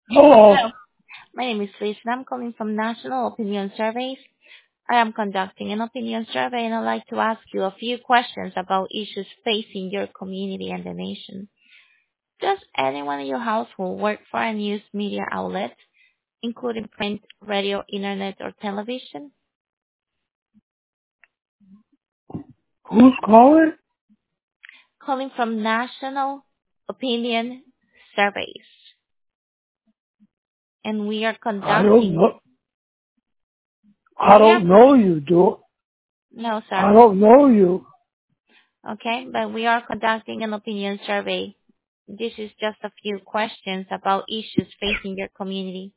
Hello. Hello. My name is Liz, and I'm calling from National Opinion Surveys. I am conducting an opinion survey, and I'd like to ask you a few questions about issues facing your community and the nation. Does anyone in your household work for a news media outlet, including print, radio, internet, or television? Who's calling? Calling from National Opinion Surveys, and we are I don't conducting. know. I We are don't know you, do no, I sir. don't know you. Okay, but we are conducting an opinion survey. This is just a few questions about issues facing your community.